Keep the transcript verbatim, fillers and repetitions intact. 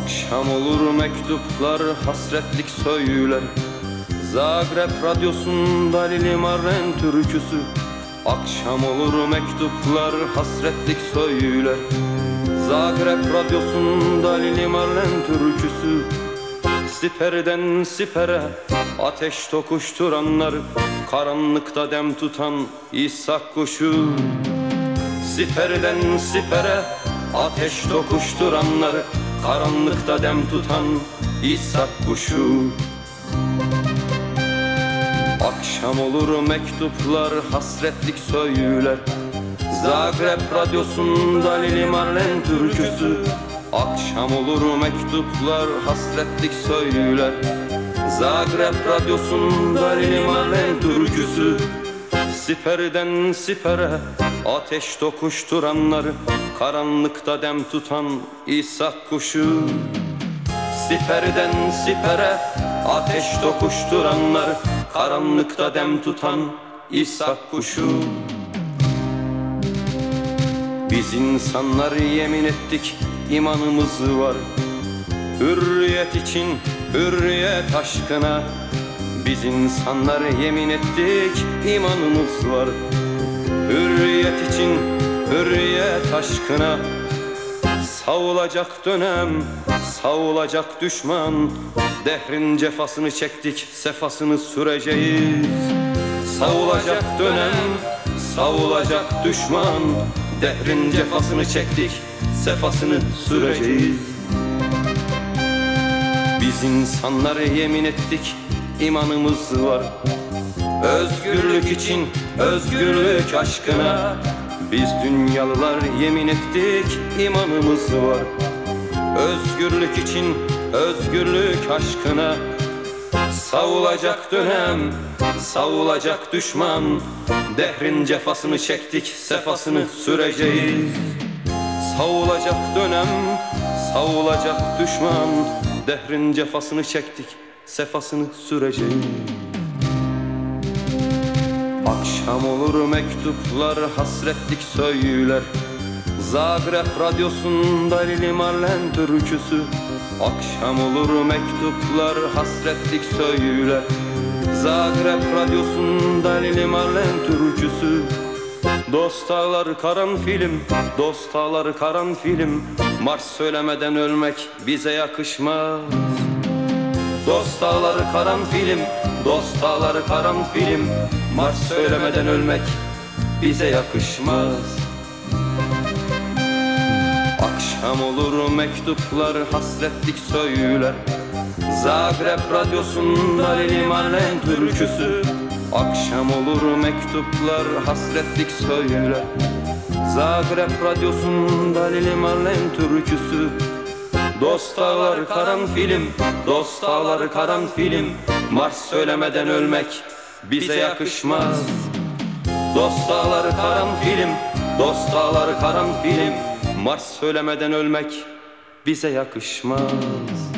Akşam olur mektuplar hasretlik söyler. Zagreb radyosunda Lili Marlen türküsü. Akşam olur mektuplar hasretlik söyler. Zagreb radyosunda Lili Marlen türküsü. Siperden sipere ateş tokuşturanlar, karanlıkta dem tutan İshak kuşu. Siperden sipere ateş tokuşturanlar, karanlıkta dem tutan İshak kuşu. Akşam olur mektuplar hasretlik söyler. Zagreb radyosunda Lili Marlen türküsü. Akşam olur mektuplar hasretlik söyler. Zagreb radyosunda Lili Marlen türküsü. Siperden sipere ateş tokuşturanlar, karanlıkta dem tutan İshak kuşu. Siperden sipere ateş tokuşturanlar, karanlıkta dem tutan İshak kuşu. Biz insanlar yemin ettik, imanımız var. Hürriyet için, hürriyet aşkına. Biz insanlar yemin ettik, imanımız var. Hürriyet için, hürriyet aşkına. Savulacak dönem, savulacak düşman. Dehrin cefasını çektik, sefasını süreceğiz. Savulacak dönem, savulacak düşman. Dehrin cefasını çektik, sefasını süreceğiz. Biz insanlara yemin ettik, imanımız var. Özgürlük için, özgürlük aşkına. Biz dünyalılar yemin ettik, imanımız var. Özgürlük için, özgürlük aşkına. Savulacak dönem, savulacak düşman. Dehrin cefasını çektik, sefasını süreceğiz. Savulacak dönem, savulacak düşman. Dehrin cefasını çektik, sefasını süreceğiz. Akşam olur mektuplar hasretlik söyler. Zagreb radyosunda Lili Marlen türküsü. Akşam olur mektuplar hasretlik söyler. Zagreb radyosunda Lili Marlen türküsü. Dost ağlar karanfilim, dost ağlar karanfilim. Marş söylemeden ölmek bize yakışmaz. Dost ağlar karanfilim, dost ağlar karanfilim. Marş söylemeden ölmek bize yakışmaz. Akşam olur mektuplar hasretlik söyler. Zagreb radyosunda Lili Marlen türküsü. Akşam olur mektuplar hasretlik söyler. Zagreb radyosunda Lili Marlen türküsü. Dost ağlar karanfilim, dost ağlar karanfilim. Marş söylemeden ölmek bize yakışmaz. Dost ağlar karanfilim, dost ağlar karanfilim. Marş söylemeden ölmek bize yakışmaz.